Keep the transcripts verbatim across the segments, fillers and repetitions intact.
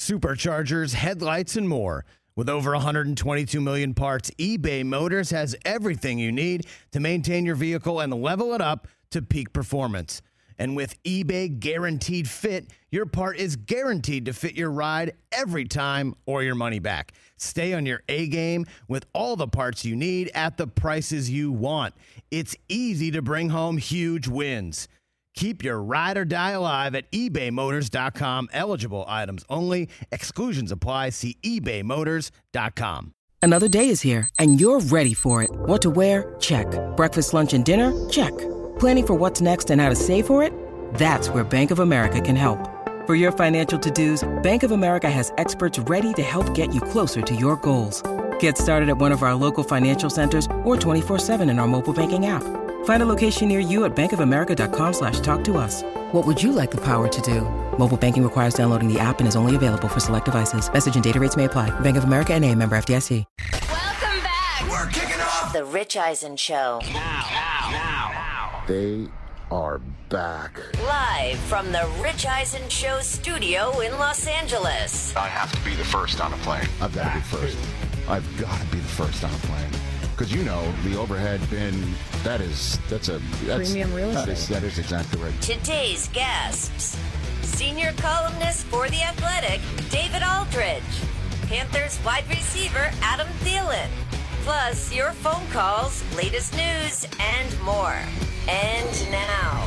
superchargers, headlights, and more. With over one hundred twenty-two million parts, eBay Motors has everything you need to maintain your vehicle and level it up to peak performance. And with eBay Guaranteed Fit, your part is guaranteed to fit your ride every time or your money back. Stay on your A game with all the parts you need at the prices you want. It's easy to bring home huge wins. Keep your ride or die alive at ebay motors dot com. Eligible items only. Exclusions apply. See ebay motors dot com. Another day is here, and you're ready for it. What to wear? Check. Breakfast, lunch, and dinner? Check. Planning for what's next and how to save for it? That's where Bank of America can help. For your financial to-dos, Bank of America has experts ready to help get you closer to your goals. Get started at one of our local financial centers or twenty-four seven in our mobile banking app. Find a location near you at bankofamerica.com slash talk to us. What would you like the power to do? Mobile banking requires downloading the app and is only available for select devices. Message and data rates may apply. Bank of America N A, member F D I C. Welcome back. We're kicking off The Rich Eisen Show. now, now, now. They are back. Live from the Rich Eisen Show studio in Los Angeles. I have to be the first on a plane. I've got to be first. I've got to be the first on a plane. Because you know, the overhead bin, that is, that's a... That's, Premium real that estate. is, that is exactly right. Today's guests. Senior columnist for The Athletic, David Aldridge. Panthers wide receiver, Adam Thielen. Plus, your phone calls, latest news, and more. And now,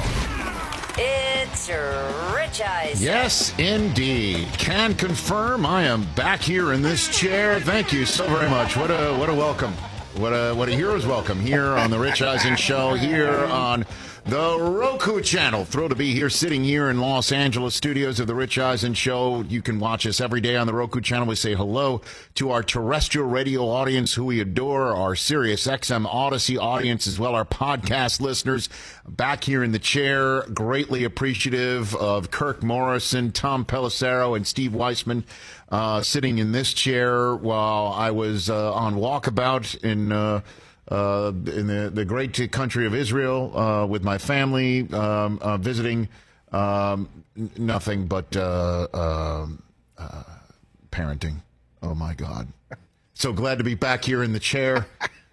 it's Rich Eisen. Yes, indeed. Can confirm I am back here in this chair. Thank you so very much. What a what a welcome. What a what a hero's welcome here on the Rich Eisen Show, here on the Roku channel. Thrilled to be here, sitting here in Los Angeles studios of the Rich Eisen Show. You can watch us every day on the Roku channel. We say hello to our terrestrial radio audience who we adore, our Sirius X M Odyssey audience as well, our podcast listeners. Back here in the chair, greatly appreciative of Kirk Morrison, Tom Pelissero, and Steve Weissman. Uh, sitting in this chair while I was uh, on walkabout in uh, uh, in the, the great country of Israel uh, with my family, um, uh, visiting um, n- nothing but uh, uh, uh, parenting. Oh, my God. So glad to be back here in the chair.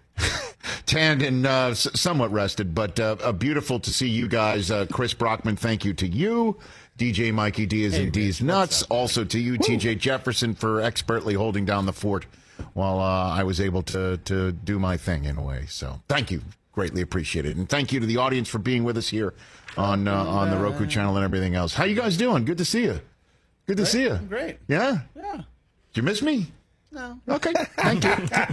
Tanned and uh, s- somewhat rested, but uh, uh, beautiful to see you guys. Uh, Chris Brockman, thank you to you. D J Mikey D is in D's nuts. Also to you, T J Jefferson, for expertly holding down the fort while uh, I was able to to do my thing in a way. So thank you. Greatly appreciate it. And thank you to the audience for being with us here on uh, on the Roku channel and everything else. How you guys doing? Good to see you. Good to Great. see you. Great. Yeah? Yeah. Did you miss me? No. Okay. Thank you.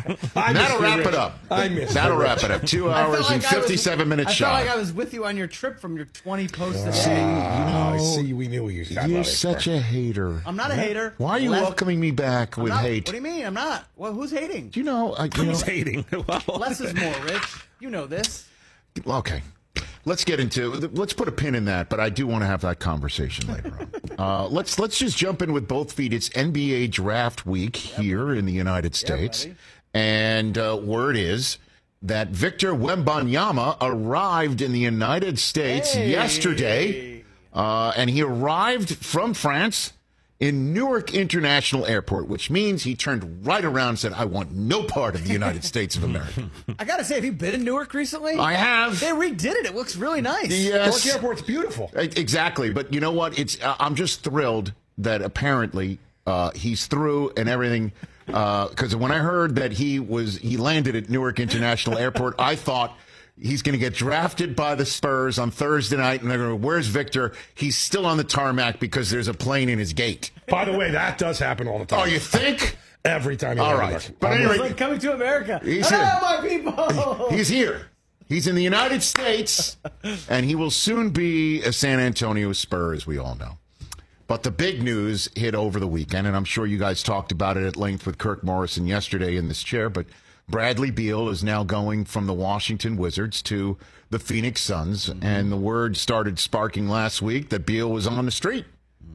I That'll miss you, wrap Rich. it up. I miss That'll you, wrap Rich. it up. Two I felt hours like and I was- fifty-seven minutes I shot. felt like I was with you on your trip from your twenty posts a See, day. Ah, you know, see, we knew you. got You're about it. such a hater. I'm not a hater. Why are you Less- welcoming me back I'm with not- hate? What do you mean? I'm not. Well, who's hating? Do you know? I, you know Who's hating? Well, Less is more, Rich. You know this. okay. Let's get into. Let's put a pin in that. But I do want to have that conversation later on. Uh, let's let's just jump in with both feet. It's N B A Draft Week here in the United States, buddy. and uh, word is that Victor Wembanyama arrived in the United States Hey. yesterday, uh, and he arrived from France in Newark International Airport, which means he turned right around and said, "I want no part of the United States of America." I gotta say, have you been in Newark recently? I have. They redid it. It looks really nice. Yes. Newark Airport's beautiful. E- Exactly, but you know what? It's uh, I'm just thrilled that apparently uh, he's through and everything. Because when I heard that he was he landed at Newark International Airport, I thought he's going to get drafted by the Spurs on Thursday night, and they're going, "Where's Victor?" He's still on the tarmac because there's a plane in his gate. By the way, that does happen all the time. Oh, you think? Every time you All go to right. Newark. But I'm anyway- with It's like coming to America. He's Hello, here. my people. He's here. He's in the United States, and he will soon be a San Antonio Spur, as we all know. But the big news hit over the weekend, and I'm sure you guys talked about it at length with Kirk Morrison yesterday in this chair, but Bradley Beal is now going from the Washington Wizards to the Phoenix Suns, mm-hmm. and the word started sparking last week that Beal was on the street.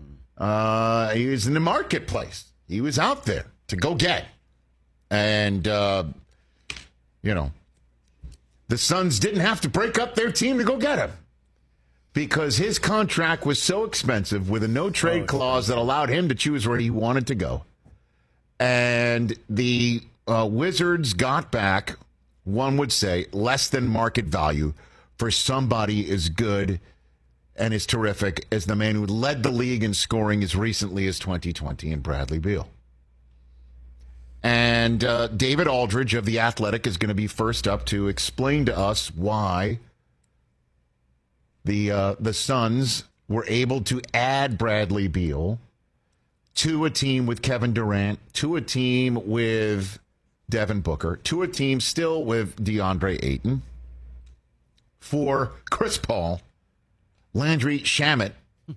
Uh, he was in the marketplace. He was out there to go get. And, uh, you know, the Suns didn't have to break up their team to go get him. because his contract was so expensive with a no-trade oh, clause that allowed him to choose where he wanted to go. And the uh, Wizards got back, one would say, less than market value for somebody as good and as terrific as the man who led the league in scoring as recently as twenty twenty in Bradley Beal. And uh, David Aldridge of The Athletic is going to be first up to explain to us why the uh, the Suns were able to add Bradley Beal to a team with Kevin Durant, to a team with Devin Booker, to a team still with DeAndre Ayton, for Chris Paul, Landry Shamet,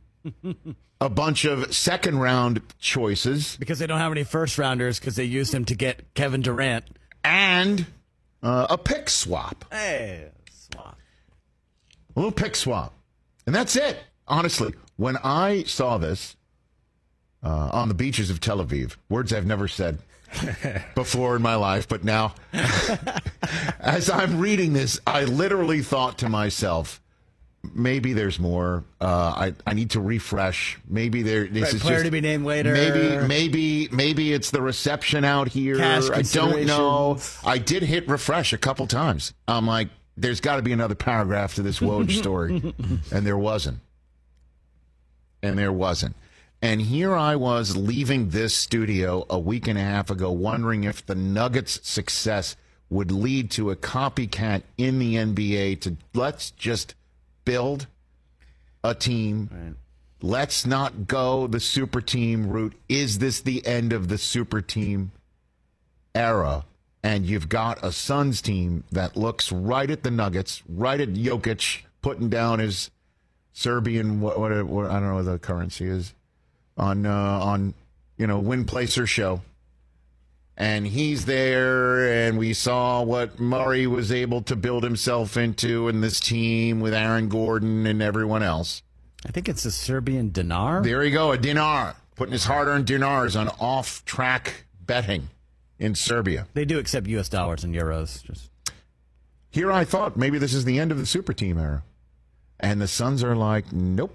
a bunch of second-round choices. Because they don't have any first-rounders because they used him to get Kevin Durant. And uh, a pick swap. Hey, swap. A little pick swap. And that's it. Honestly, when I saw this uh, on the beaches of Tel Aviv, words I've never said before in my life, but now, as I'm reading this, I literally thought to myself, maybe there's more. Uh, I I need to refresh. Maybe there. This right, is player just, to be named later. Maybe maybe maybe it's the reception out here. Cash I don't know. I did hit refresh a couple times. I'm like, there's got to be another paragraph to this Woj story, and there wasn't. And there wasn't. And here I was leaving this studio a week and a half ago, wondering if the Nuggets' success would lead to a copycat in the N B A to let's just build a team. Right. Let's not go the super team route. Is this the end of the super team era? And you've got a Suns team that looks right at the Nuggets, right at Jokic, putting down his Serbian, what, what, what I don't know what the currency is, on, uh, on you know, win, place, or show. And he's there, and we saw what Murray was able to build himself into in this team with Aaron Gordon and everyone else. I think it's a Serbian dinar. There you go, a dinar. Putting his hard-earned dinars on off-track betting in Serbia. They do accept U S dollars and euros. Just Here I thought maybe this is the end of the super team era. And the Suns are like, nope.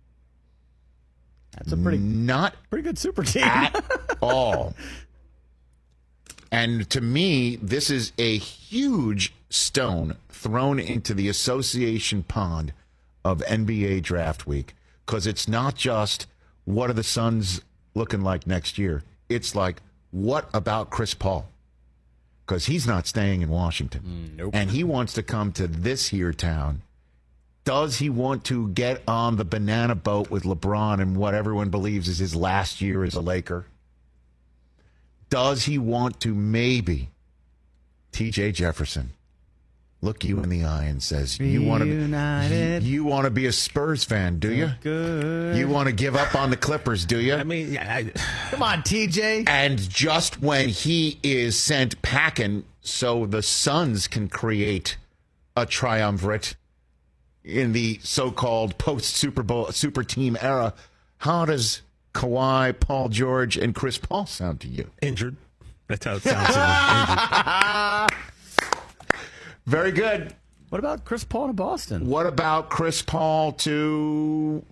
That's a pretty, Not pretty good super team. At all. And to me, this is a huge stone thrown into the association pond of N B A draft week, because it's not just what are the Suns looking like next year. It's like, what about Chris Paul? Because he's not staying in Washington. Mm, nope. And he wants to come to this here town. Does he want to get on the banana boat with LeBron in what everyone believes is his last year as a Laker? Does he want to maybe T J Jefferson look you in the eye and says, you want to you, you want to be a Spurs fan, do you? Good. You want to give up on the Clippers, do you? I mean, I, come on, T J. And just when he is sent packing so the Suns can create a triumvirate in the so-called post-Super Bowl super team era, how does Kawhi, Paul George, and Chris Paul sound to you? Injured. That's how it sounds. Injured. Very good. What about Chris Paul to Boston? What about Chris Paul to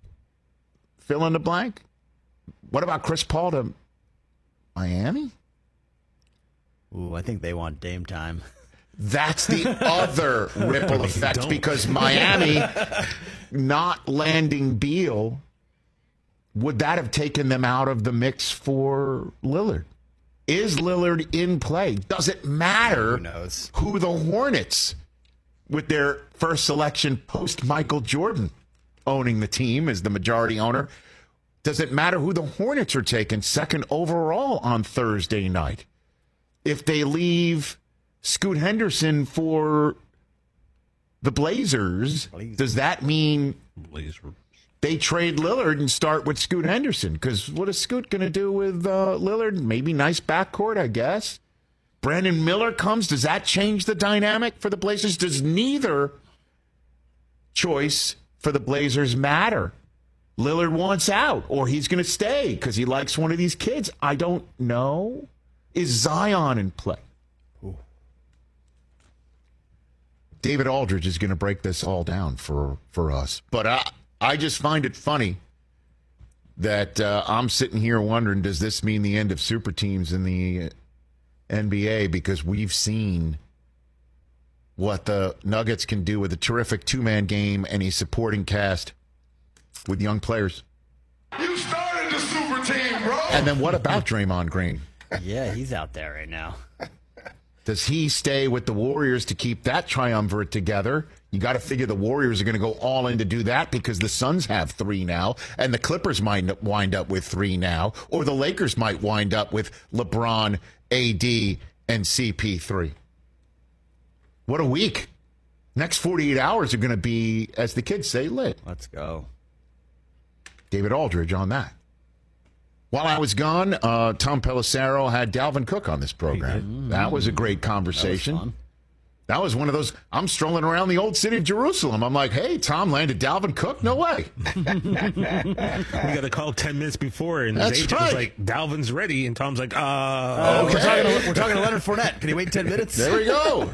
fill in the blank? What about Chris Paul to Miami? Ooh, I think they want Dame time. That's the other ripple effect, because Miami not landing Beal, would that have taken them out of the mix for Lillard? Is Lillard in play? Does it matter who, knows? who the Hornets, with their first selection post Michael Jordan owning the team as the majority owner, does it matter who the Hornets are taking second overall on Thursday night? If they leave Scoot Henderson for the Blazers, Blazers. does that mean Blazers. they trade Lillard and start with Scoot Henderson? Because what is Scoot going to do with uh, Lillard? Maybe nice backcourt, I guess. Brandon Miller comes. Does that change the dynamic for the Blazers? Does neither choice for the Blazers matter? Lillard wants out, or he's going to stay because he likes one of these kids. I don't know. Is Zion in play? David Aldridge is going to break this all down for, for us. But I, I just find it funny that uh, I'm sitting here wondering, does this mean the end of super teams in the N B A? Because we've seen what the Nuggets can do with a terrific two-man game and a supporting cast with young players. You started the super team, bro. And then what about Draymond Green? Yeah, he's out there right now. Does he stay with the Warriors to keep that triumvirate together? You got to figure the Warriors are going to go all in to do that because the Suns have three now, and the Clippers might wind up with three now, or the Lakers might wind up with LeBron, A D, and C P three. What a week. Next forty-eight hours are going to be, as the kids say, lit. Let's go. David Aldridge on that. While I was gone, uh, Tom Pelissero had Dalvin Cook on this program. That was a great conversation. That was fun. That was one of those, I'm strolling around the old city of Jerusalem. I'm like, hey, Tom landed Dalvin Cook? No way. We got to call ten minutes before, and his That's agent right. was like, Dalvin's ready. And Tom's like, uh, Uh, Okay. we're, talking to, we're talking to Leonard Fournette. Can he wait ten minutes? There we go.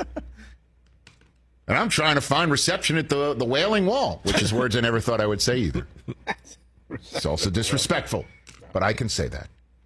And I'm trying to find reception at the, the Wailing Wall, which is words I never thought I would say either. It's also disrespectful, but I can say that.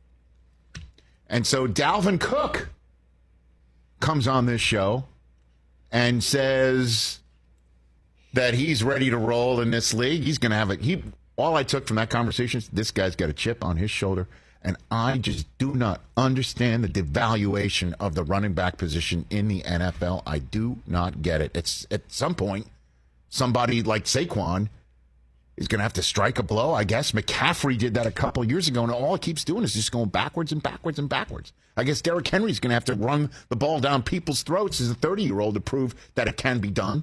And so Dalvin Cook comes on this show and says that he's ready to roll in this league. He's going to have it. He, all I took from that conversation is this guy's got a chip on his shoulder, and I just do not understand the devaluation of the running back position in the N F L. I do not get it. It's at some point, somebody like Saquon is going to have to strike a blow, I guess. McCaffrey did that a couple years ago, and all it keeps doing is just going backwards and backwards and backwards. I guess Derrick Henry's going to have to run the ball down people's throats as a thirty-year-old to prove that it can be done.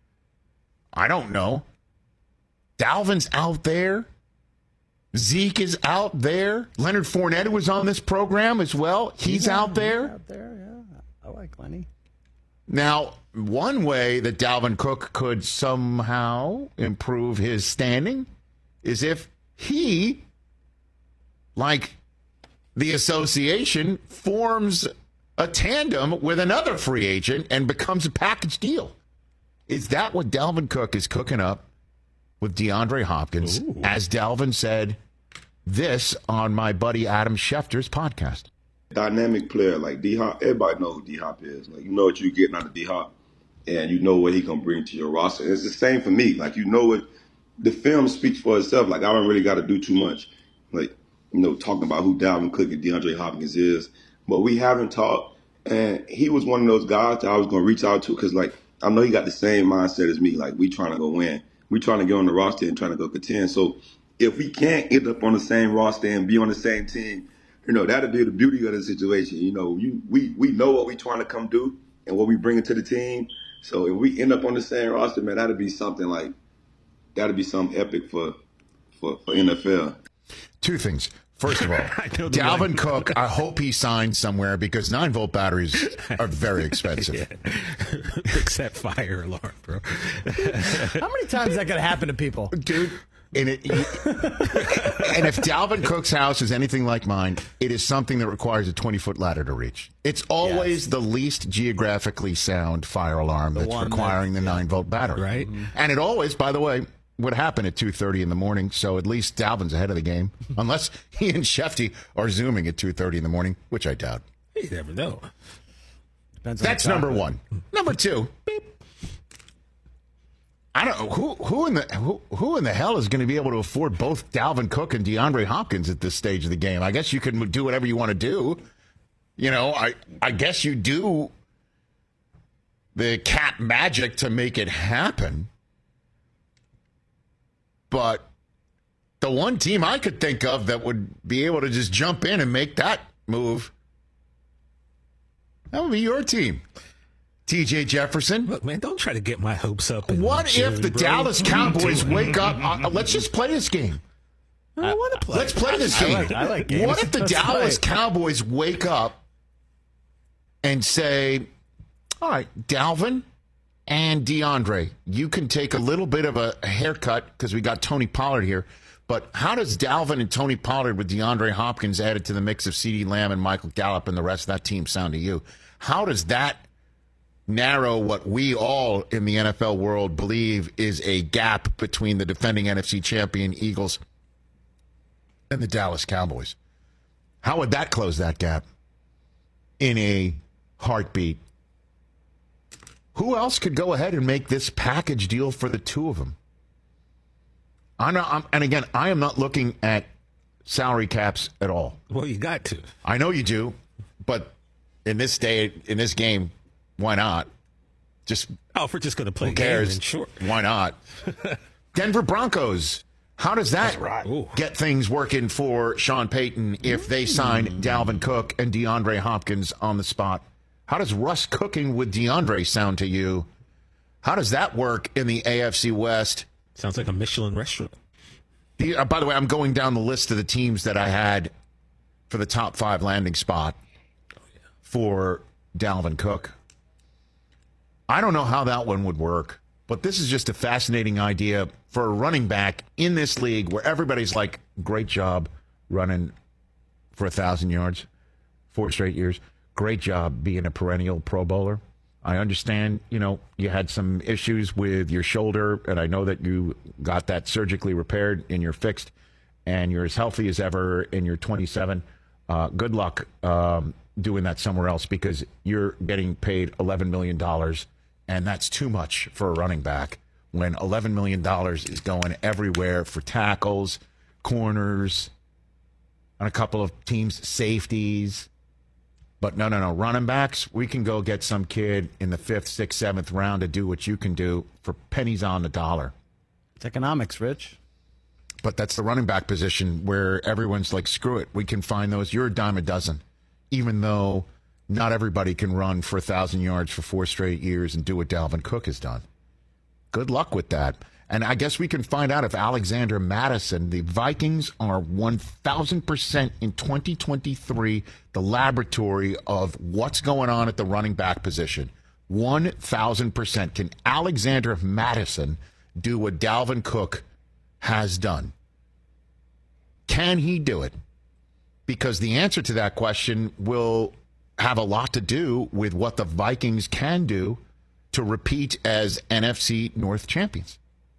I don't know. Dalvin's out there. Zeke is out there. Leonard Fournette was on this program as well. He's Yeah, out there. Out there, yeah. I like Lenny. Now, one way that Dalvin Cook could somehow improve his standing is if he, like the association, forms a tandem with another free agent and becomes a package deal. Is that what Dalvin Cook is cooking up with DeAndre Hopkins? Ooh. As Dalvin said this on my buddy Adam Schefter's podcast. Dynamic player like D-Hop. Everybody knows who D-Hop is. Like, you know what you're getting out of D-Hop, and you know what he can bring to your roster. And it's the same for me. Like, you know what, the film speaks for itself. Like, I don't really got to do too much. Like, you know, talking about who Dalvin Cook and DeAndre Hopkins is. But we haven't talked, and he was one of those guys that I was going to reach out to because, like, I know he got the same mindset as me. Like, we trying to go win. We trying to get on the roster and trying to go contend. So if we can't end up on the same roster and be on the same team, you know, that'll be the beauty of the situation. You know, you we we know what we trying to come do and what we bringing to the team. So if we end up on the same roster, man, that'll be something like, that'll be something epic for for, for N F L. Two things. First of all, know the Dalvin line. Cook, I hope he signs somewhere because nine-volt batteries are very expensive. except fire alarm, bro. How many times is that going to happen to people? Dude, and, it, and if Dalvin Cook's house is anything like mine, it is something that requires a twenty-foot ladder to reach. It's always Yes. the least geographically sound fire alarm that's one that- requiring the nine-volt battery. Right. And it always, by the way, would happen at two thirty in the morning, so at least Dalvin's ahead of the game, unless he and Shefty are Zooming at two thirty in the morning, which I doubt. You never know. Depends on That's the time. number one. Number two, beep. I don't know who who in the who, who in the hell is going to be able to afford both Dalvin Cook and DeAndre Hopkins at this stage of the game. I guess you can do whatever you want to do. You know, I I guess you do the cat magic to make it happen. But the one team I could think of that would be able to just jump in and make that move, that would be your team. T J Jefferson. Look, man, don't try to get my hopes up. in What June, if the bro. Dallas What are you Cowboys doing? wake up? Uh, let's just play this game. I want to play. Let's play this I game. like- I like games. What if the Let's Dallas play. Cowboys wake up and say, all right, Dalvin and DeAndre, you can take a little bit of a haircut because we got Tony Pollard here. But how does Dalvin and Tony Pollard with DeAndre Hopkins added to the mix of CeeDee Lamb and Michael Gallup and the rest of that team sound to you? How does that narrow what we all in the N F L world believe is a gap between the defending N F C champion Eagles and the Dallas Cowboys. How would that close that gap in a heartbeat? Who else could go ahead and make this package deal for the two of them? I'm not, I'm, and again, I am not looking at salary caps at all. Well, you got to. I know you do, but in this day, in this game, why not? Just oh, if we're just going to play who cares? games, sure. Why not? Denver Broncos. How does that right. get things working for Sean Payton if they sign Dalvin Cook and DeAndre Hopkins on the spot? How does Russ cooking with DeAndre sound to you? How does that work in the A F C West? Sounds like a Michelin restaurant. The, uh, by the way, I'm going down the list of the teams that I had for the top five landing spot oh, yeah. for Dalvin Cook. I don't know how that one would work, but this is just a fascinating idea for a running back in this league where everybody's like, great job running for a thousand yards, four straight years. Great job being a perennial Pro Bowler. I understand, you know, you had some issues with your shoulder, and I know that you got that surgically repaired and you're fixed, and you're as healthy as ever, and you're twenty-seven. Uh, good luck um, doing that somewhere else because you're getting paid eleven million dollars, and that's too much for a running back when eleven million dollars is going everywhere for tackles, corners, and a couple of teams' safeties. But no, no, no. Running backs, we can go get some kid in the fifth, sixth, seventh round to do what you can do for pennies on the dollar. It's economics, Rich. But that's the running back position where everyone's like, screw it. We can find those. You're a dime a dozen. Even though not everybody can run for one thousand yards for four straight years and do what Dalvin Cook has done. Good luck with that. And I guess we can find out if Alexander Mattison, the Vikings are one thousand percent in twenty twenty-three, the laboratory of what's going on at the running back position. one thousand percent. Can Alexander Mattison do what Dalvin Cook has done? Can he do it? Because the answer to that question will have a lot to do with what the Vikings can do to repeat as N F C North champions.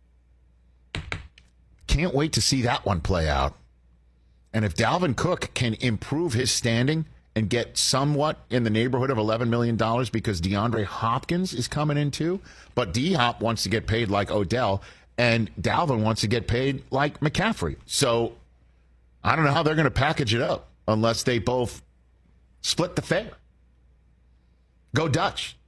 Can't wait to see that one play out. And if Dalvin Cook can improve his standing and get somewhat in the neighborhood of eleven million dollars because DeAndre Hopkins is coming in too, but D-Hop wants to get paid like Odell, and Dalvin wants to get paid like McCaffrey. So I don't know how they're going to package it up unless they both split the fare. Go Dutch.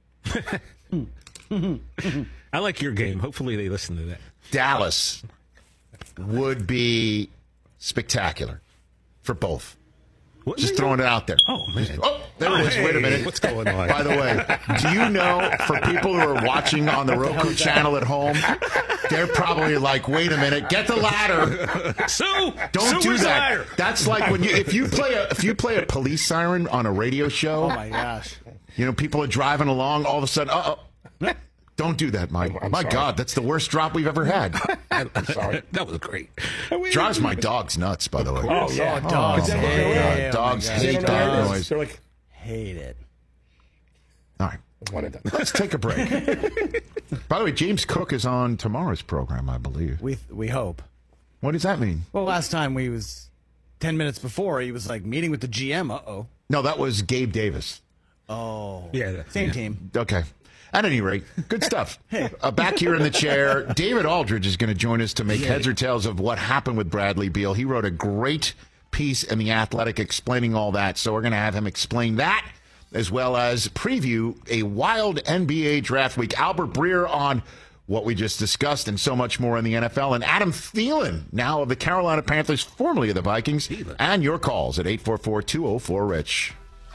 I like your game. Hopefully they listen to that. Dallas would be spectacular for both. What Just throwing it out there. Oh, man. Oh, there oh, it is. hey, Wait a minute. What's going on? By the way, do you know, for people who are watching on the Roku channel at home, they're probably like, wait a minute, get the ladder. Sue! Don't Sue do that. ladder. That's like when you if you play a if you play a police siren on a radio show. Oh, my gosh. You know, people are driving along, all of a sudden, uh-oh. Don't do that, Mike. I'm my sorry. God, that's the worst drop we've ever had. I'm sorry. That was great. Drives my dogs nuts, by the way. Oh, yeah. dogs. Oh, my Yeah, God. Dogs oh my God. hate They don't that know this. noise. They're like, Hate it. All right. one and done. Let's take a break. By the way, James Cook is on tomorrow's program, I believe. We we hope. What does that mean? Well, last time we was ten minutes before, he was like meeting with the G M. Uh oh. No, that was Gabe Davis. Oh. Yeah, that- Same yeah. team. Okay. At any rate, good stuff. uh, back here in the chair, David Aldridge is going to join us to make heads or tails of what happened with Bradley Beal. He wrote a great piece in The Athletic explaining all that, so we're going to have him explain that as well as preview a wild N B A draft week. Albert Breer on what we just discussed and so much more in the N F L. And Adam Thielen, now of the Carolina Panthers, formerly of the Vikings. Thielen. And your calls at eight four four, two oh four, RICH.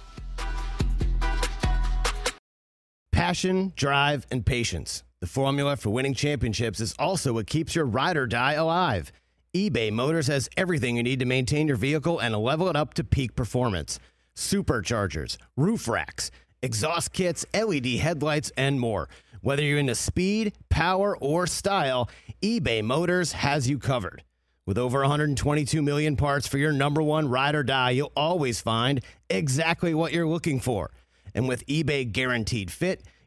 Passion, drive, and patience. The formula for winning championships is also what keeps your ride or die alive. eBay Motors has everything you need to maintain your vehicle and level it up to peak performance. Superchargers, roof racks, exhaust kits, L E D headlights, and more. Whether you're into speed, power, or style, eBay Motors has you covered. With over one hundred twenty-two million parts for your number one ride or die, you'll always find exactly what you're looking for. And with eBay Guaranteed Fit,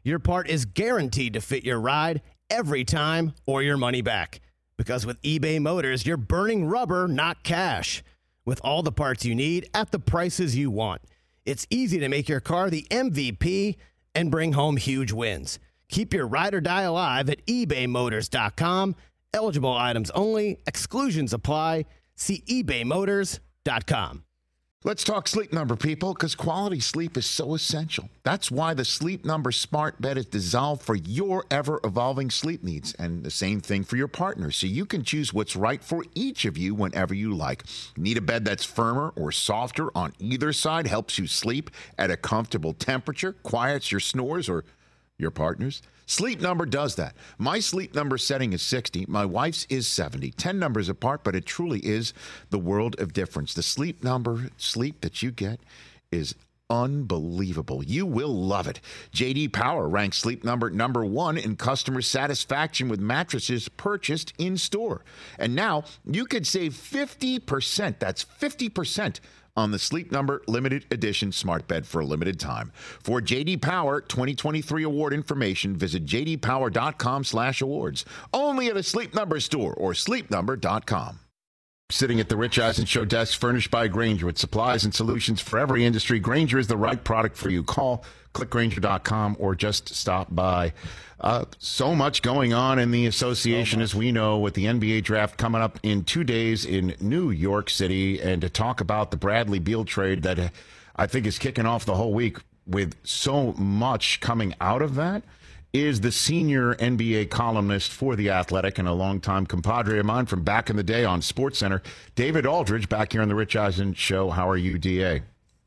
your part is guaranteed to fit your ride every time or your money back. Because with eBay Motors, you're burning rubber, not cash. With all the parts you need at the prices you want, it's easy to make your car the M V P and bring home huge wins. Keep your ride or die alive at ebay motors dot com. Eligible items only. Exclusions apply. See ebay motors dot com. Let's talk Sleep Number, people, because quality sleep is so essential. That's why the Sleep Number smart bed is designed for your ever-evolving sleep needs, and the same thing for your partner, so you can choose what's right for each of you whenever you like. Need a bed that's firmer or softer on either side, helps you sleep at a comfortable temperature, quiets your snores or your partner's? Sleep Number does that. My Sleep Number setting is sixty. My wife's is seventy. ten numbers apart, but it truly is the world of difference. The Sleep Number sleep that you get is unbelievable. You will love it. J D Power ranks Sleep Number number one in customer satisfaction with mattresses purchased in store. And now you could save fifty percent. That's fifty percent on the Sleep Number limited edition smart bed for a limited time. For J D Power twenty twenty-three award information, visit j d power dot com slash awards. Only at a Sleep Number store or sleep number dot com. Sitting at the Rich Eisen Show desk, furnished by Grainger with supplies and solutions for every industry. Grainger is the right product for you. Call click grainger dot com or just stop by. Uh, so much going on in the association, so as we know, with the N B A draft coming up in two days in New York City. And to talk about the Bradley Beal trade that uh, I think is kicking off the whole week with so much coming out of that is the senior N B A columnist for The Athletic and a longtime compadre of mine from back in the day on SportsCenter, David Aldridge, back here on the Rich Eisen Show. How are you, D A?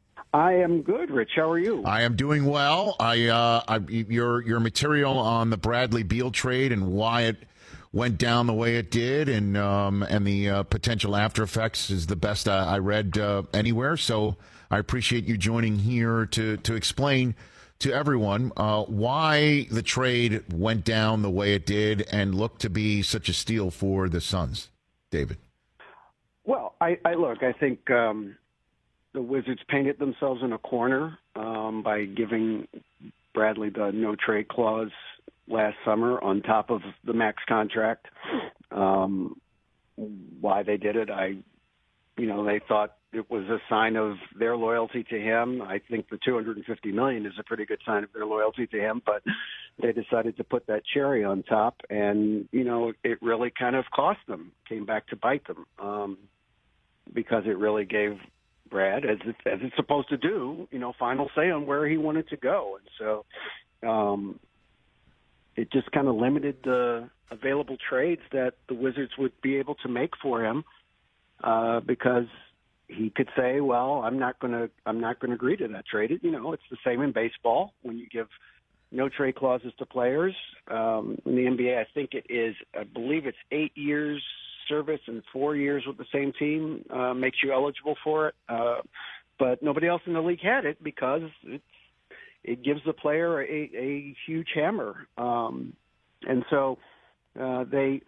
I am good, Rich. How are you? I am doing well. I, uh, I your your material on the Bradley Beal trade and why it went down the way it did, and um, and the uh, potential after effects is the best I, I read uh, anywhere. So I appreciate you joining here to to explain to everyone uh, why the trade went down the way it did and looked to be such a steal for the Suns. David. Well, I, I look. I think. Um... The Wizards painted themselves in a corner um, by giving Bradley the no-trade clause last summer on top of the max contract. Um, why they did it, I, you know, they thought it was a sign of their loyalty to him. I think the two hundred fifty million dollars is a pretty good sign of their loyalty to him, but they decided to put that cherry on top, and, you know, it really kind of cost them, came back to bite them, um, because it really gave Brad, as it, as it's supposed to do, you know, final say on where he wanted to go. And so um, it just kind of limited the available trades that the Wizards would be able to make for him, uh, because he could say, well, I'm not going to I'm not going to agree to that trade. You know, it's the same in baseball when you give no trade clauses to players. Um, in the N B A, I think it is, I believe it's eight years service and four years with the same team uh, makes you eligible for it. Uh, but nobody else in the league had it because it's, it gives the player a, a huge hammer. Um, and so uh, they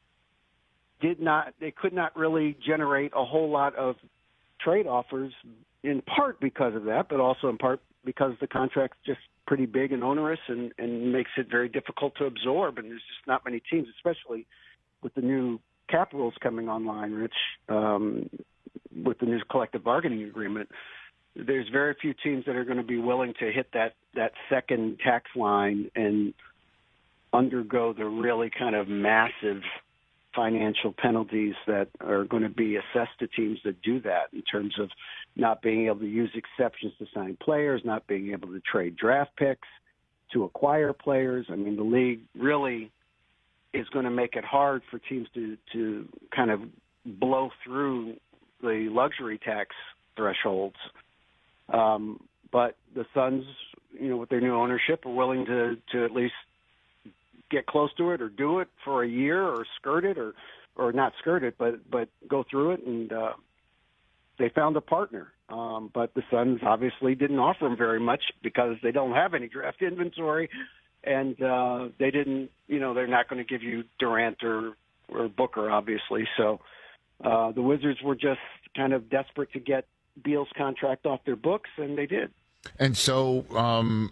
did not, they could not really generate a whole lot of trade offers, in part because of that, but also in part because the contract's just pretty big and onerous and, and makes it very difficult to absorb. And there's just not many teams, especially with the new cap rules coming online, Rich, um, with the new collective bargaining agreement. There's very few teams that are going to be willing to hit that, that second tax line and undergo the really kind of massive financial penalties that are going to be assessed to teams that do that, in terms of not being able to use exceptions to sign players, not being able to trade draft picks to acquire players. I mean, the league really is going to make it hard for teams to, to kind of blow through the luxury tax thresholds. Um, but the Suns, you know, with their new ownership, are willing to, to at least get close to it or do it for a year or skirt it or, or not skirt it, but, but go through it. And uh, they found a partner. Um, but the Suns obviously didn't offer them very much because they don't have any draft inventory. And uh, they didn't, you know, they're not going to give you Durant or, or Booker, obviously. So uh, the Wizards were just kind of desperate to get Beal's contract off their books, and they did. And so um,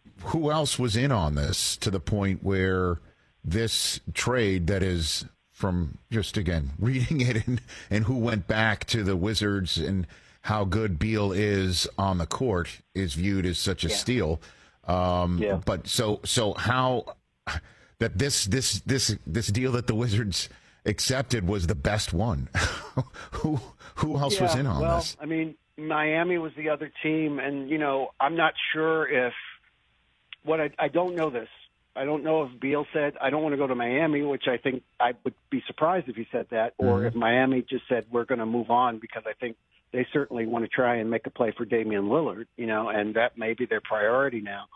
who else was in on this to the point where this trade that is from just, again, reading it and, and who went back to the Wizards and how good Beal is on the court is viewed as such a yeah. steal. Um, yeah. But so so how that this this this this deal that the Wizards accepted was the best one. who who else yeah, was in on well, this? I mean, Miami was the other team, and you know, I'm not sure if what I I don't know this. I don't know if Beal said, I don't want to go to Miami, which I think I would be surprised if he said that, or mm-hmm. if Miami just said, we're going to move on, because I think they certainly want to try and make a play for Damian Lillard, you know, and that may be their priority now.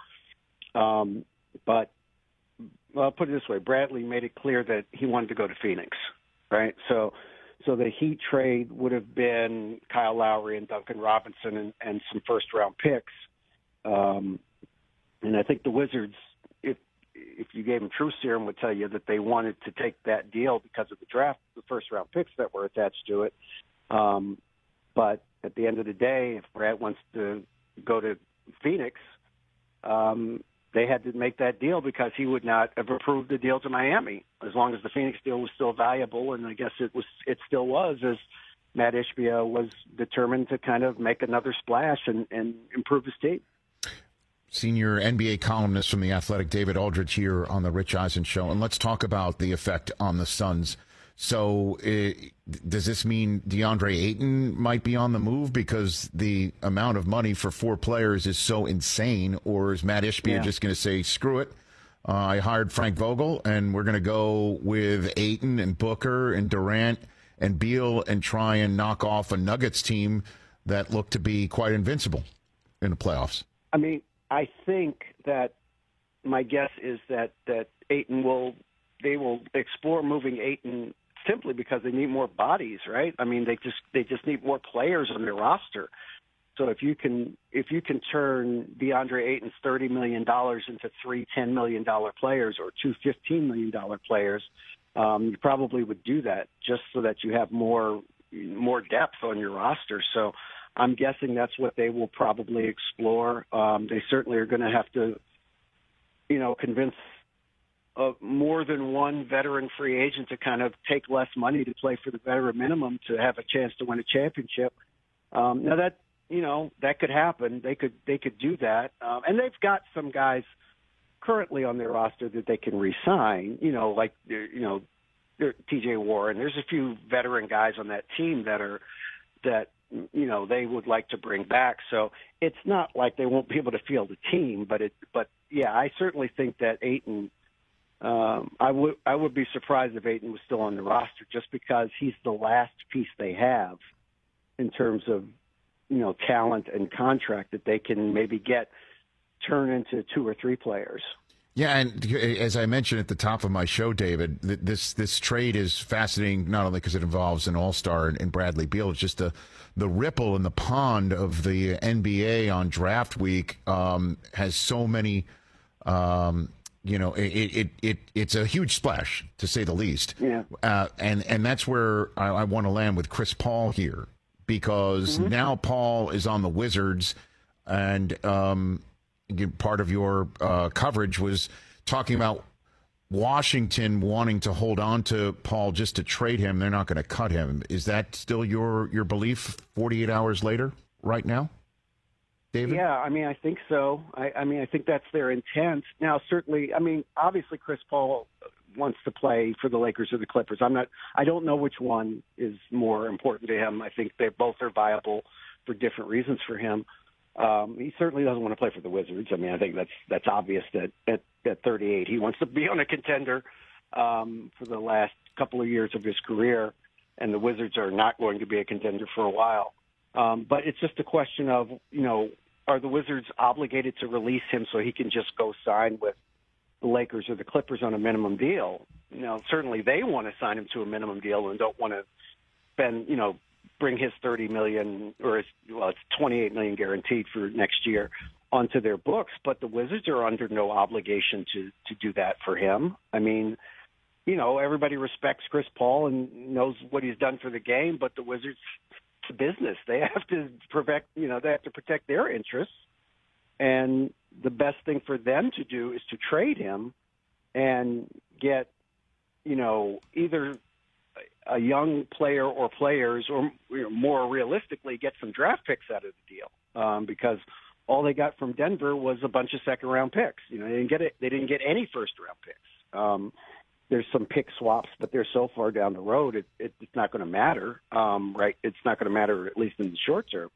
Um, but well, I'll put it this way. Bradley made it clear that he wanted to go to Phoenix, right? So so the Heat trade would have been Kyle Lowry and Duncan Robinson and, and some first-round picks. Um, and I think the Wizards, if if you gave them True Serum, would tell you that they wanted to take that deal because of the draft, the first-round picks that were attached to it. Um, but at the end of the day, if Brad wants to go to Phoenix, um, they had to make that deal because he would not have approved the deal to Miami as long as the Phoenix deal was still valuable. And I guess it was, it still was, as Matt Ishbia was determined to kind of make another splash and, and improve his team. Senior N B A columnist from The Athletic, David Aldridge, here on the Rich Eisen Show. And let's talk about the effect on the Suns. So uh, does this mean DeAndre Ayton might be on the move because the amount of money for four players is so insane? Or is Matt Ishbia yeah. just going to say, screw it, uh, I hired Frank Vogel, and we're going to go with Ayton and Booker and Durant and Beal and try and knock off a Nuggets team that looked to be quite invincible in the playoffs? I mean, I think that my guess is that, that Ayton will they will explore moving Ayton simply because they need more bodies, right? I mean, they just they just need more players on their roster. So if you can if you can turn DeAndre Ayton's thirty million dollars into three ten million dollars players or two fifteen million dollars players, um, you probably would do that just so that you have more more depth on your roster. So I'm guessing that's what they will probably explore. Um, they certainly are going to have to, you know, convince uh, more than one veteran free agent to kind of take less money to play for the veteran minimum to have a chance to win a championship. Um, now that, you know, that could happen. They could they could do that. Um, and they've got some guys currently on their roster that they can re-sign, you know, like, you know, T J Warren. There's a few veteran guys on that team that are that, you know, they would like to bring back. So it's not like they won't be able to field a team, but it, but yeah, I certainly think that Ayton, um, I would, I would be surprised if Ayton was still on the roster just because he's the last piece they have in terms of, you know, talent and contract that they can maybe get turn into two or three players. Yeah, and as I mentioned at the top of my show, David, this this trade is fascinating not only because it involves an all-star and Bradley Beal, it's just the the ripple in the pond of the N B A on draft week um, has so many. Um, you know, it, it it it's a huge splash to say the least. Yeah, uh, and and that's where I, I want to land with Chris Paul here because mm-hmm. now Paul is on the Wizards, and um, part of your uh, coverage was talking about Washington wanting to hold on to Paul just to trade him. They're not going to cut him. Is that still your, your belief forty-eight hours later right now, David? Yeah, I mean, I think so. I, I mean, I think that's their intent. Now, certainly, I mean, obviously Chris Paul wants to play for the Lakers or the Clippers. I'm not, I don't know which one is more important to him. I think they both are viable for different reasons for him. Um, he certainly doesn't want to play for the Wizards. I mean, I think that's that's obvious that at, at thirty-eight he wants to be on a contender um, for the last couple of years of his career, and the Wizards are not going to be a contender for a while. Um, but it's just a question of, you know, are the Wizards obligated to release him so he can just go sign with the Lakers or the Clippers on a minimum deal? You know, certainly they want to sign him to a minimum deal and don't want to spend, you know, bring his thirty million or his, well, it's twenty-eight million guaranteed for next year onto their books. But the Wizards are under no obligation to, to do that for him. I mean, you know, everybody respects Chris Paul and knows what he's done for the game, but the Wizards, it's a business. They have to protect, you know, they have to protect their interests. And, the best thing for them to do is to trade him and get, you know, either a young player or players, or you know, more realistically, get some draft picks out of the deal, um, because all they got from Denver was a bunch of second round picks. You know, they didn't get it. They didn't get any first round picks. Um, there's some pick swaps, but they're so far down the road, it, it, it's not going to matter, um, right? It's not going to matter, at least in the short term.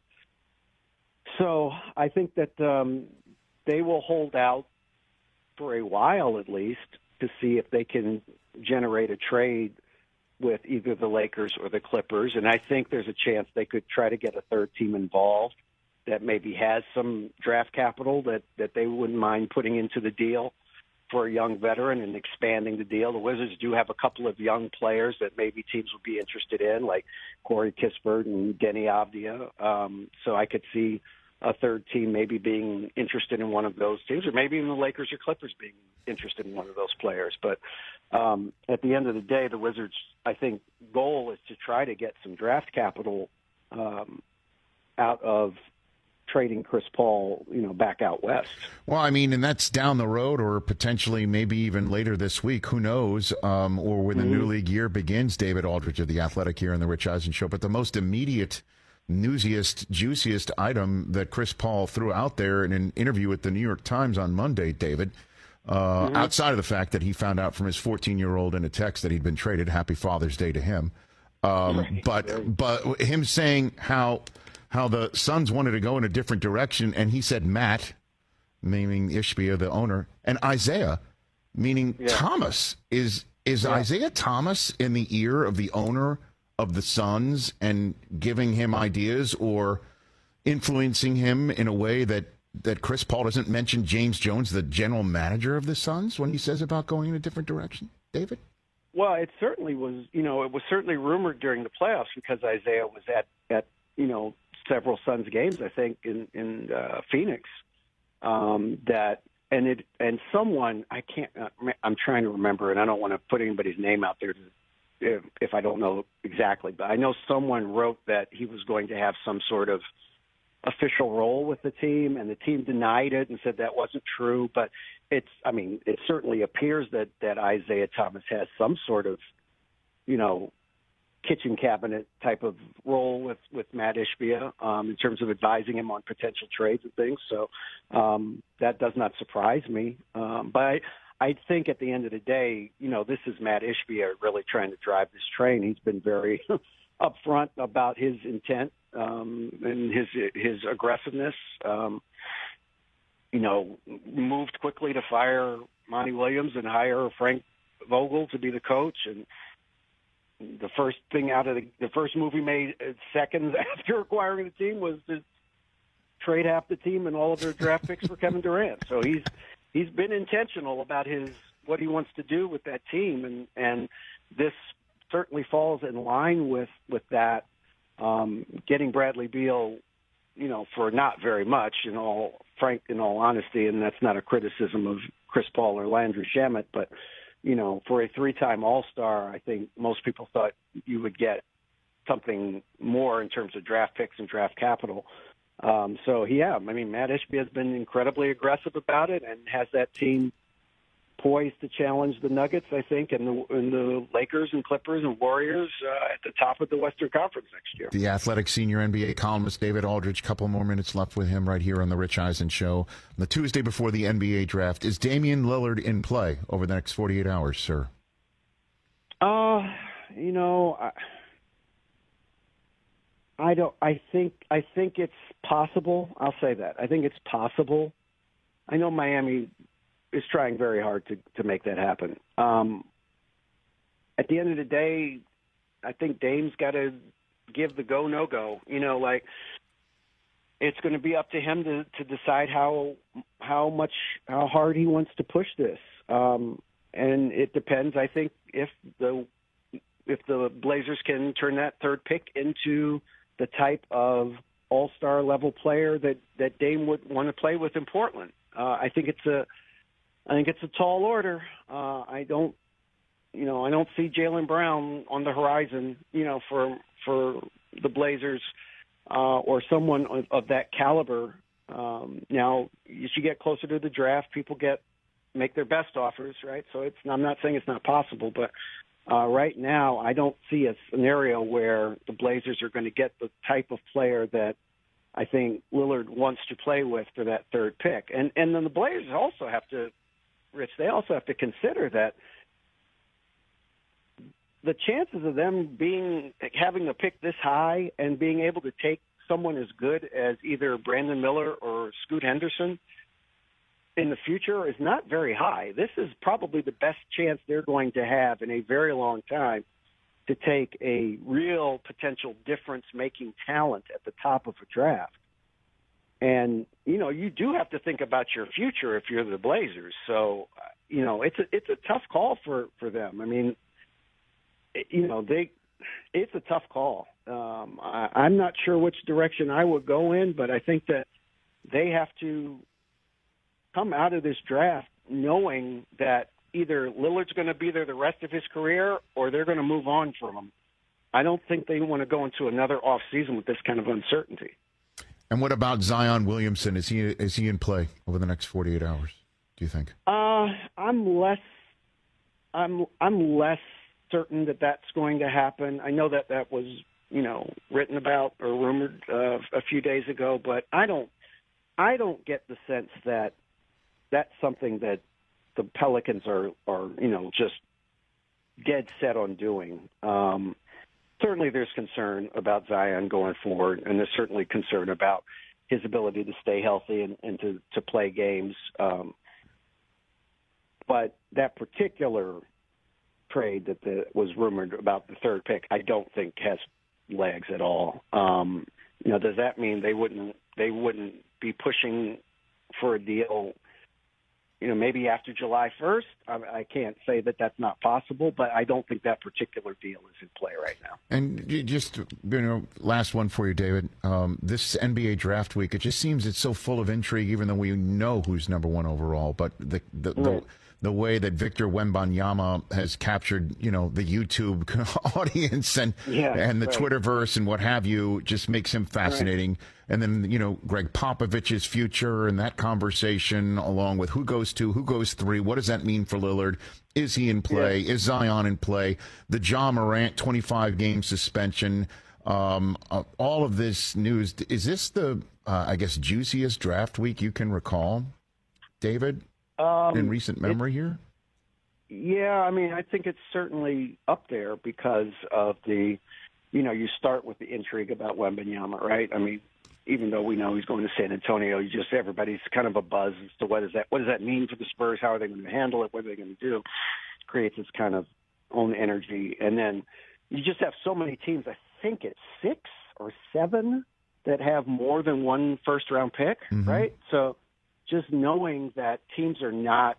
So I think that um, they will hold out for a while, at least, to see if they can generate a trade with either the Lakers or the Clippers. And I think there's a chance they could try to get a third team involved that maybe has some draft capital that, that they wouldn't mind putting into the deal for a young veteran and expanding the deal. The Wizards do have a couple of young players that maybe teams would be interested in, like Corey Kispert and Denny Avdia. Um, so I could see a third team maybe being interested in one of those teams, or maybe even the Lakers or Clippers being interested in one of those players. But um, at the end of the day, the Wizards, I think, goal is to try to get some draft capital um, out of trading Chris Paul, you know, back out west. Well, I mean, and that's down the road, or potentially maybe even later this week. Who knows? Um, or when the mm-hmm. new league year begins. David Aldridge of The Athletic here on the Rich Eisen Show. But the most immediate, newsiest, juiciest item that Chris Paul threw out there in an interview with the New York Times on Monday, David, uh, mm-hmm. outside of the fact that he found out from his fourteen-year-old in a text that he'd been traded. Happy Father's Day to him. Um, right. But but him saying how. how the Suns wanted to go in a different direction, and he said Matt, meaning Ishbia, the owner, and Isaiah, meaning yeah. Thomas. Is is yeah. Isaiah Thomas in the ear of the owner of the Suns and giving him ideas or influencing him in a way that, that Chris Paul doesn't mention James Jones, the general manager of the Suns, when he says about going in a different direction? David? Well, it certainly was, you know, it was certainly rumored during the playoffs because Isaiah was at, at you know, several Suns games, I think, in in uh, Phoenix. Um, that and it and someone I can't. Uh, I'm trying to remember, and I don't want to put anybody's name out there to, if, if I don't know exactly. But I know someone wrote that he was going to have some sort of official role with the team, and the team denied it and said that wasn't true. But it's. I mean, it certainly appears that that Isaiah Thomas has some sort of, you know, kitchen cabinet type of role with, with Matt Ishbia um, in terms of advising him on potential trades and things. So um, that does not surprise me. Um, but I, I think at the end of the day, you know, this is Matt Ishbia really trying to drive this train. He's been very upfront about his intent um, and his his aggressiveness. Um, you know, moved quickly to fire Monty Williams and hire Frank Vogel to be the coach, and the first thing out of the, the first move he made seconds after acquiring the team was to trade half the team and all of their draft picks for Kevin Durant. So he's he's been intentional about his what he wants to do with that team, and and this certainly falls in line with with that. Um, getting Bradley Beal, you know, for not very much, in all frank, in all honesty, and that's not a criticism of Chris Paul or Landry Shamet, but you know, for a three-time All-Star, I think most people thought you would get something more in terms of draft picks and draft capital. Um, so, yeah, I mean, Matt Ishbia has been incredibly aggressive about it and has that team poised to challenge the Nuggets, I think, and the, and the Lakers and Clippers and Warriors uh, at the top of the Western Conference next year. The Athletic senior N B A columnist David Aldridge. Couple more minutes left with him right here on the Rich Eisen Show. The Tuesday before the N B A draft, is Damian Lillard in play over the next forty-eight hours, sir? Uh, you know, I, I don't. I think. I think it's possible. I'll say that. I think it's possible. I know Miami is trying very hard to, to make that happen. Um, at the end of the day, I think Dame's got to give the go, no go. You know, like it's going to be up to him to, to decide how how much how hard he wants to push this. Um, and it depends, I think, if the if the Blazers can turn that third pick into the type of all-star level player that, that Dame would want to play with in Portland. Uh, I think it's a I think it's a tall order. Uh, I don't, you know, I don't see Jaylen Brown on the horizon, you know, for for the Blazers uh, or someone of, of that caliber Um, now, as you get closer to the draft, people get make their best offers, right? So it's I'm not saying it's not possible, but uh, right now I don't see a scenario where the Blazers are going to get the type of player that I think Lillard wants to play with for that third pick. And and then the Blazers also have to, Rich, they also have to consider that the chances of them being having a pick this high and being able to take someone as good as either Brandon Miller or Scoot Henderson in the future is not very high. This is probably the best chance they're going to have in a very long time to take a real potential difference-making talent at the top of a draft. And, you know, you do have to think about your future if you're the Blazers. So, you know, it's a, it's a tough call for, for them. I mean, you know, they it's a tough call. Um, I, I'm not sure which direction I would go in, but I think that they have to come out of this draft knowing that either Lillard's going to be there the rest of his career or they're going to move on from him. I don't think they want to go into another off season with this kind of uncertainty. And what about Zion Williamson? Is he is he in play over the next forty-eight hours, do you think? Uh, I'm less I'm I'm less certain that that's going to happen. I know that that was, you know, written about or rumored uh, a few days ago, but I don't I don't get the sense that that's something that the Pelicans are, are, you know, just dead set on doing. Um, certainly there's concern about Zion going forward, and there's certainly concern about his ability to stay healthy and, and to, to play games. Um, but that particular trade that the, was rumored about the third pick, I don't think has legs at all. Um, you know, does that mean they wouldn't they wouldn't be pushing for a deal? You know, maybe after July first, I, I can't say that that's not possible, but I don't think that particular deal is in play right now. And just, you know, last one for you, David. Um, this N B A draft week, it just seems it's so full of intrigue, even though we know who's number one overall. But the the, right. the the way that Victor Wembanyama has captured, you know, the YouTube audience and yeah, and the right. Twitterverse and what have you just makes him fascinating. Right. And then, you know, Greg Popovich's future and that conversation, along with who goes two, who goes three, what does that mean for Lillard? Is he in play? Yeah. Is Zion in play? The Ja Morant twenty-five game suspension. Um, uh, all of this news. Is this the, uh, I guess, juiciest draft week you can recall, David? Um, in recent memory it, here? Yeah, I mean, I think it's certainly up there because of the, you know, you start with the intrigue about Wembanyama, right? I mean, even though we know he's going to San Antonio, you just everybody's kind of a buzz as to what does that what does that mean for the Spurs? How are they going to handle it? What are they going to do? Creates this kind of own energy, and then you just have so many teams. I think it's six or seven that have more than one first round pick, mm-hmm. right? So. Just knowing that teams are not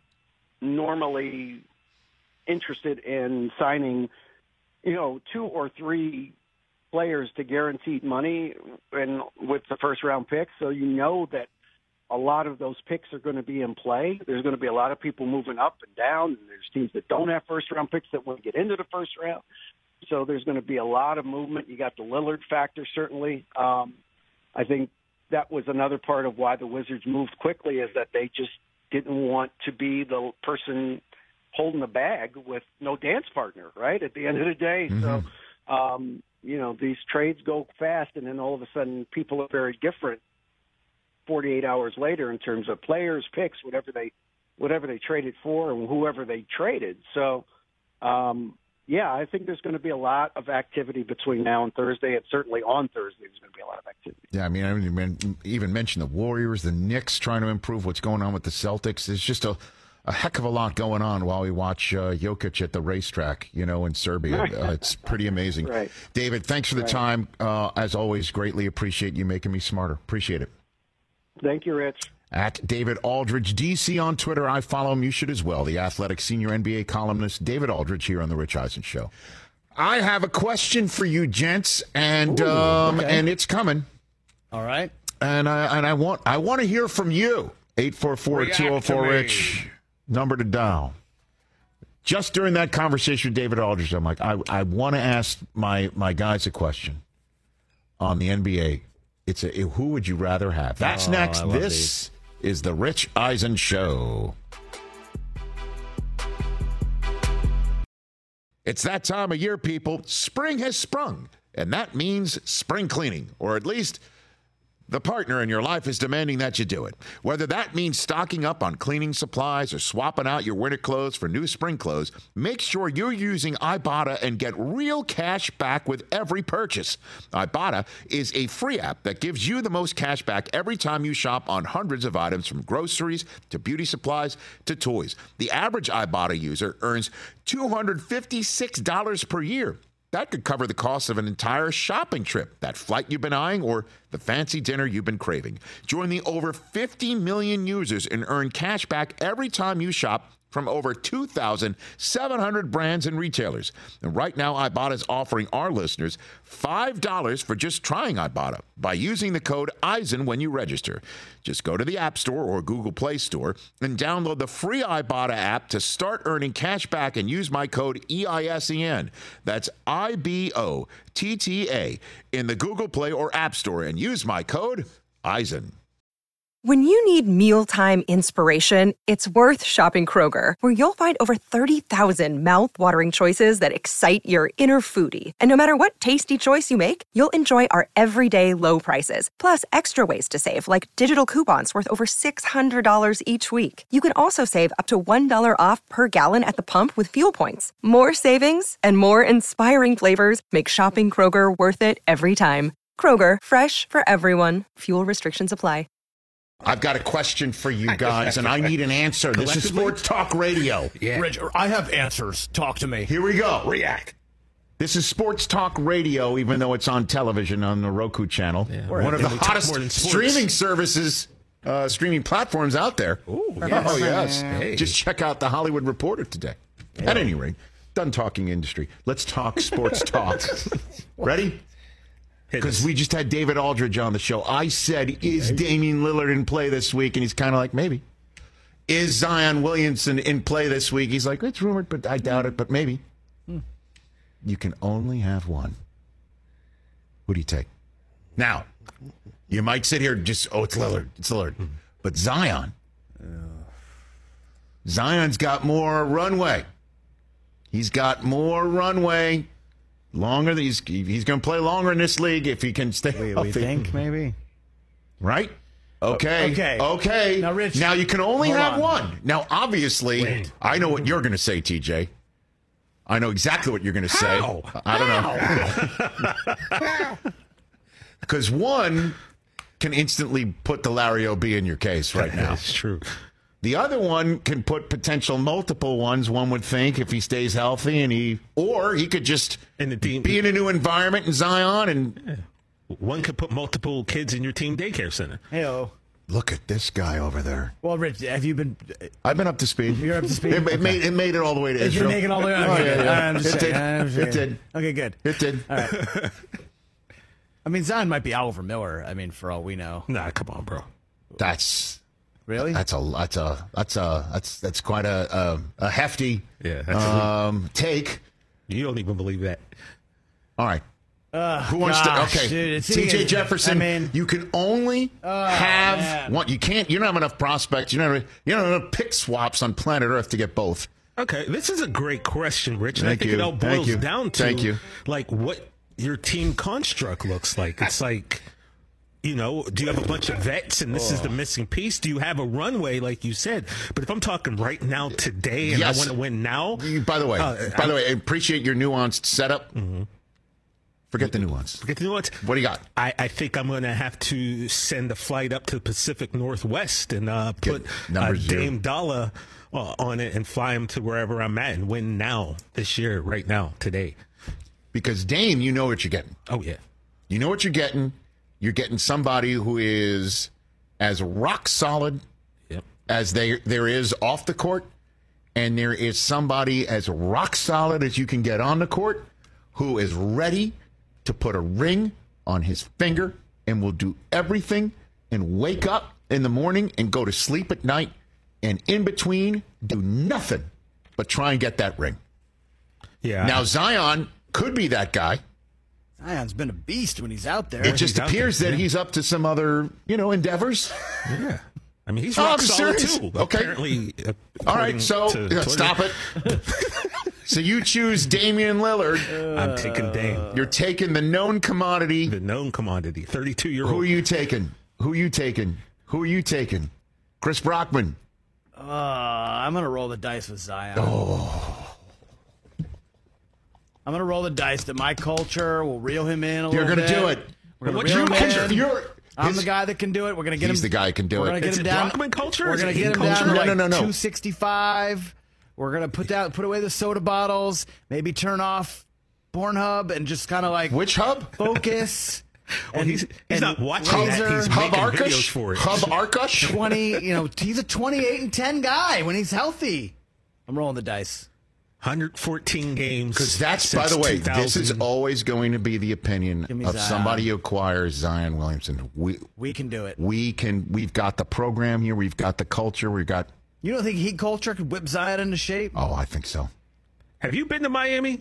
normally interested in signing, you know, two or three players to guaranteed money and with the first round pick. So you know that a lot of those picks are going to be in play. There's going to be a lot of people moving up and down, and there's teams that don't have first round picks that want to get into the first round. So there's going to be a lot of movement. You got the Lillard factor, certainly. Um, I think that was another part of why the Wizards moved quickly, is that they just didn't want to be the person holding the bag with no dance partner, right, at the end of the day. Mm-hmm. So, um, you know, these trades go fast, and then all of a sudden people are very different forty-eight hours later in terms of players, picks, whatever they whatever they traded for and whoever they traded. So, um yeah, I think there's going to be a lot of activity between now and Thursday, and certainly on Thursday there's going to be a lot of activity. Yeah, I mean, I didn't even mention the Warriors, the Knicks trying to improve, what's going on with the Celtics. There's just a, a heck of a lot going on while we watch uh, Jokic at the racetrack, you know, in Serbia. Uh, it's pretty amazing. Right. David, thanks for the right. time. Uh, as always, greatly appreciate you making me smarter. Appreciate it. Thank you, Rich. At David Aldridge, D C on Twitter. I follow him. You should as well. The Athletic senior N B A columnist, David Aldridge, here on The Rich Eisen Show. I have a question for you, gents, and Ooh, um, okay. and it's coming. All right. And I, and I want I want to hear from you. eight four four, two oh four, RICH, number to dial. Just during that conversation with David Aldridge, I'm like, I, I want to ask my, my guys a question on the N B A It's a who would you rather have? That's Oh, next. I love This is the Rich Eisen Show. It's that time of year, people. Spring has sprung, and that means spring cleaning, or at least the partner in your life is demanding that you do it. Whether that means stocking up on cleaning supplies or swapping out your winter clothes for new spring clothes, make sure you're using Ibotta and get real cash back with every purchase. Ibotta is a free app that gives you the most cash back every time you shop on hundreds of items, from groceries to beauty supplies to toys. The average Ibotta user earns two hundred fifty-six dollars per year. That could cover the cost of an entire shopping trip, that flight you've been eyeing, or the fancy dinner you've been craving. Join the over fifty million users and earn cash back every time you shop from over two thousand seven hundred brands and retailers. And right now, Ibotta is offering our listeners five dollars for just trying Ibotta by using the code Eisen when you register. Just go to the App Store or Google Play Store and download the free Ibotta app to start earning cash back and use my code E I S E N. That's I B O T T A in the Google Play or App Store and use my code Eisen. When you need mealtime inspiration, it's worth shopping Kroger, where you'll find over thirty thousand mouth-watering choices that excite your inner foodie. And no matter what tasty choice you make, you'll enjoy our everyday low prices, plus extra ways to save, like digital coupons worth over six hundred dollars each week. You can also save up to one dollar off per gallon at the pump with fuel points. More savings and more inspiring flavors make shopping Kroger worth it every time. Kroger, fresh for everyone. Fuel restrictions apply. I've got a question for you guys, and I need an answer. This is Sports Talk Radio. Yeah. Rich, I have answers. Talk to me. Here we go. React. This is Sports Talk Radio, even though it's on television on the Roku channel. Yeah. One of the And we talk hottest more than sports. streaming services, uh, streaming platforms out there. Ooh, yes. Oh, yes. Hey. Just check out The Hollywood Reporter today. Yeah. At any rate, done talking industry. Let's talk sports talk. Ready? Because we just had David Aldridge on the show. I said, is Damian Lillard in play this week? And he's kind of like, maybe. Is Zion Williamson in play this week? He's like, it's rumored, but I doubt it, but maybe. Hmm. You can only have one. Who do you take? Now, you might sit here just, oh, it's Lillard. It's Lillard. But Zion. Zion's got more runway. He's got more runway. Longer than he's he's going to play longer in this league if he can stay We, healthy. we think maybe. Right? Okay. Okay. Okay. Now, Rich, now you can only hold have on. one. Now, obviously, Wait. I know what you're going to say, T J. I know exactly what you're going to say. How? I don't know. Because one can instantly put the Larry O B in your case right now. That's true. The other one can put potential multiple ones, one would think, if he stays healthy, and he, or he could just And the team- be in a new environment in Zion and Yeah. One could put multiple kids in your team daycare center. Hey-o. look at this guy over there. Well, Rich, have you been? I've been up to speed. You're up to speed? It, it Okay. made it made it all the way to Did you Israel. make it all the way? Oh, Okay, yeah, good. yeah. I'm just It saying, did. I'm just It saying. did. Okay, good. It did. All right. I mean, Zion might be Oliver Miller. I mean, for all we know. Nah, come on, bro. That's Really? that's a that's a that's a that's that's quite a a, a hefty Yeah, that's a- um, take. You don't even believe that. All right. Uh, Who wants gosh, to? Okay, dude, it's- T J Jefferson. I mean, you can only have man. one. You can't. You don't have enough prospects. You don't. Have, you don't have enough pick swaps on planet Earth to get both. Okay, this is a great question, Rich. And Thank I think you. it all Thank boils you. down to Thank you. like what your team construct looks like. It's like, you know, do you have a bunch of vets and this is the missing piece? Do you have a runway, like you said? But if I'm talking right now, today, and Yes. I want to win now. You- By the way, uh, by I- the way, I appreciate your nuanced setup. Mm-hmm. Forget the nuance. Forget you know what? What do you got? I, I think I'm going to have to send a flight up to the Pacific Northwest and uh, put Get uh, number zero. Dame Dollar uh, on it and fly him to wherever I'm at and win now, this year, right now, today. Because Dame, you know what you're getting. Oh, yeah. You know what you're getting. You're getting somebody who is as rock solid Yep. as they, there is off the court, and there is somebody as rock solid as you can get on the court who is ready to put a ring on his finger and will do everything and wake up in the morning and go to sleep at night and in between do nothing but try and get that ring. Yeah. Now, Zion could be that guy. Zion's been a beast when he's out there. It just He's out appears there, that yeah. he's up to some other, you know, endeavors. Yeah. I mean, he's Oh, rock I'm solid serious. too. Okay. Apparently, uh, All right, so to uh, Twitter. stop it. So you choose Damian Lillard. I'm taking Dame. You're taking the known commodity. The known commodity, thirty-two-year-old. Who are you taking? Who are you taking? Who are you taking? Chris Brockman. Uh, I'm going to roll the dice with Zion. Oh. I'm going to roll the dice that my culture will reel him in a You're little going bit. to do it. We're going What's to reel your him culture? in. You're, I'm his- the guy that can do it. We're going to get He's him. the guy who can do We're it. going to get Is him it down. Brockman culture? We're Is going to it get him culture? down to No, like no, no, no. two sixty-five. We're going to put down, put away the soda bottles. Maybe turn off Pornhub and just kind of like Which hub? focus. Well, and, he's he's and not watching that. laser- He's Hub making Arkush? videos for it. Hub Arkush? twenty. You know, he's a twenty-eight and ten guy when he's healthy. I'm rolling the dice. one hundred fourteen games. Because that's, by since the way, two thousand. this is always going to be the opinion Give me of Zion. somebody who acquires Zion Williamson. We We can do it. we can. We've got the program here. We've got the culture. We've got. You don't think Heat culture could whip Zion into shape? Oh, I think so. Have you been to Miami?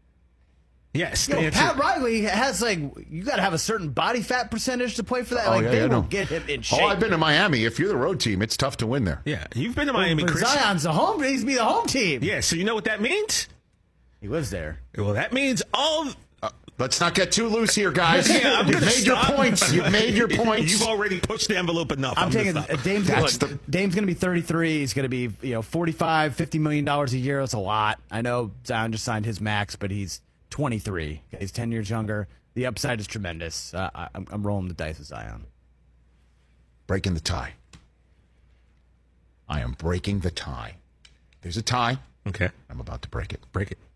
Yes. the Yo, answer- Pat Riley has like you got to have a certain body fat percentage to play for that. Oh, like yeah, they yeah, will no. get him in shape. Oh, I've been to Miami. If you're the road team, it's tough to win there. Yeah, you've been to Miami, But Chris. Zion's the home. He needs to be the home team. Yeah, so you know what that means? He lives there. Well, that means all. Uh, let's not get too loose here, guys. Yeah, I'm You've gonna made your stop. points. You've made your points. You've already pushed the envelope enough. I'm, I'm taking gonna uh, stop. Dame's. That's Look, the- Dame's going to be thirty-three. He's going to be you know forty-five, fifty million dollars a year. That's a lot. I know Zion just signed his max, but he's twenty-three. He's ten years younger. The upside is tremendous. Uh, I, I'm, I'm rolling the dice with Zion. Breaking the tie. I am breaking the tie. There's a tie. Okay, I'm about to break it. break it.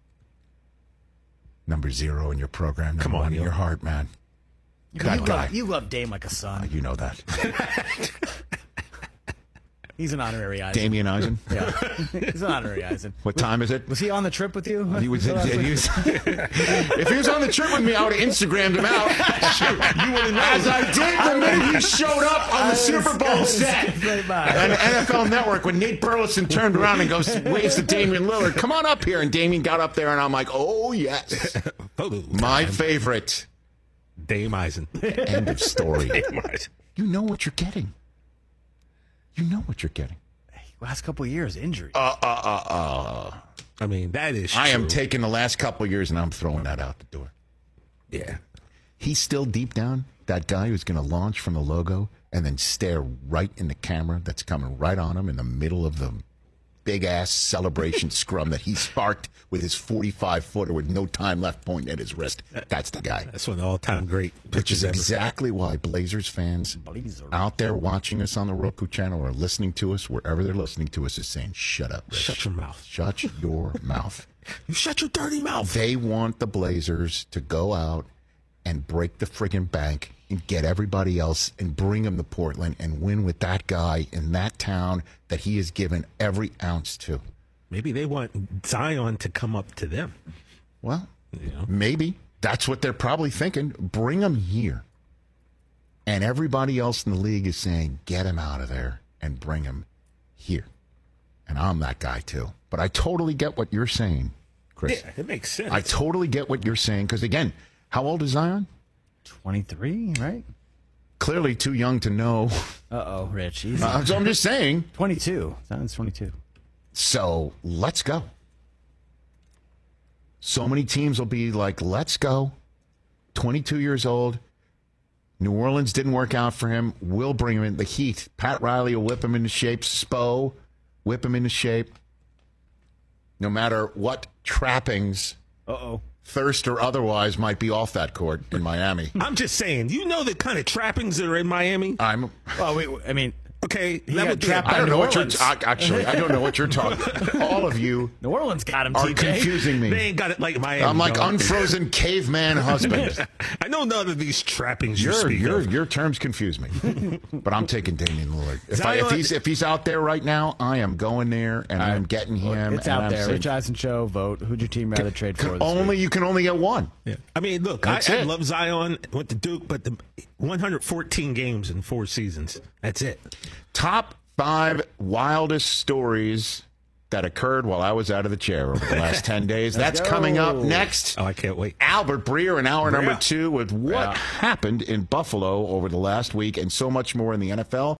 Number zero in your program. Number Come on, one in Neil. your heart, man. You, That guy. love, you love Dame like a son. You know that. He's an honorary Eisen. Damian Eisen. Yeah, he's an honorary Eisen. What time is it? Was he on the trip with you? He was, he was, if he was on the trip with me, I would have Instagrammed him out. You would have As I did the minute he showed up on the Super Bowl set. Right by. On N F L Network when Nate Burleson turned around and goes, waves to Damian Lillard. Come on up here. And Damian got up there, and I'm like, oh, yes. Photo My time. favorite. Dame Eisen. End of story. Dame Eisen. You know what you're getting. You know what you're getting. Last couple of years, injury. Uh, uh, uh, uh. I mean, that is. I am true. taking the last couple of years, and I'm throwing that out the door. Yeah. He's still deep down that guy who's going to launch from the logo and then stare right in the camera that's coming right on him in the middle of the big-ass celebration scrum that he sparked with his forty-five footer with no time left pointing at his wrist. That's the guy. That's one of the all-time great Which pitches is ever. exactly why Blazers fans Blazer. out there watching us on the Roku channel or listening to us, wherever they're listening to us, is saying, shut up, Rich. Shut your mouth. Shut your mouth. You shut your dirty mouth. They want the Blazers to go out and break the friggin' bank and get everybody else and bring them to Portland and win with that guy in that town that he has given every ounce to. Maybe they want Zion to come up to them. Well, You know? maybe. That's what they're probably thinking. Bring him here. And everybody else in the league is saying, get him out of there and bring him here. And I'm that guy too. But I totally get what you're saying, Chris. Yeah, it makes sense. I totally get what you're saying. Because, again, how old is Zion? twenty-three, right? Clearly too young to know. Uh-oh, Rich. Easy. Uh, so I'm just saying. twenty-two. Zion's twenty-two. So let's go. So many teams will be like, let's go. twenty-two years old. New Orleans didn't work out for him. We'll bring him in. The Heat. Pat Riley will whip him into shape. Spo, whip him into shape. No matter what trappings, Uh-oh. thirst or otherwise, might be off that court in Miami. I'm just saying, you know the kind of trappings that are in Miami? I'm. Well, wait, I mean, Okay, He that got would be trapped a- I don't New know what you're. Orleans. I, actually, I don't know what you're talking. All of you New Orleans got him, are T J. confusing me. They ain't got it like Miami. I'm like dog. unfrozen caveman husband. I know none of these trappings you Your speak your of. your terms confuse me, but I'm taking Damian Lillard. If, I, if Zion- he's if he's out there right now, I am going there and I'm getting him. It's and out I'm there. saying, Rich Eisen Show, vote. Who'd your team rather trade for? can this only week? you can only get one. Yeah. I mean, look, I, That's I it. love Zion, went to Duke, but the one hundred fourteen games in four seasons. That's it. Top five wildest stories that occurred while I was out of the chair over the last ten days. That's coming up next. Oh, I can't wait. Albert Breer in hour number two with what Yeah. happened in Buffalo over the last week and so much more in the N F L.